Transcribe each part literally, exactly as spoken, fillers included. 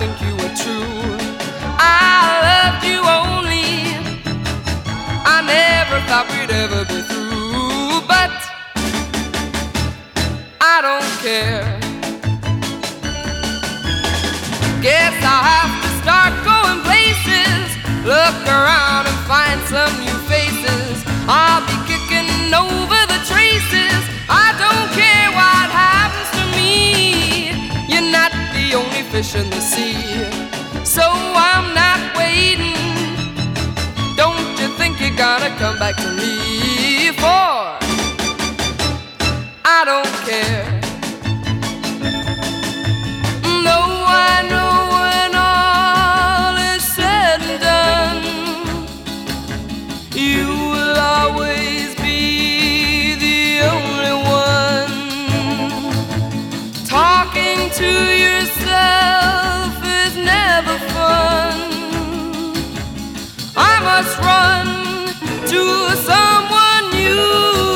think you were true. I loved you only, I never thought we'd ever be through. But I don't care. Guess I'll have to start going places, look around and find some new faces. I'll be kicking over the traces. I don't care what happens to me. You're not the only fish in the sea, so I'm not waiting. Don't you think you're gonna come back to me? For I don't care. No, I know when all is said and done, you will always be the only one. Talking to yourself is never fun. I must run to someone new.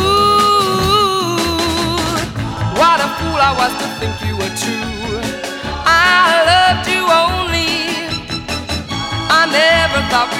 What a fool I was to think you were true. I loved you only, I never thought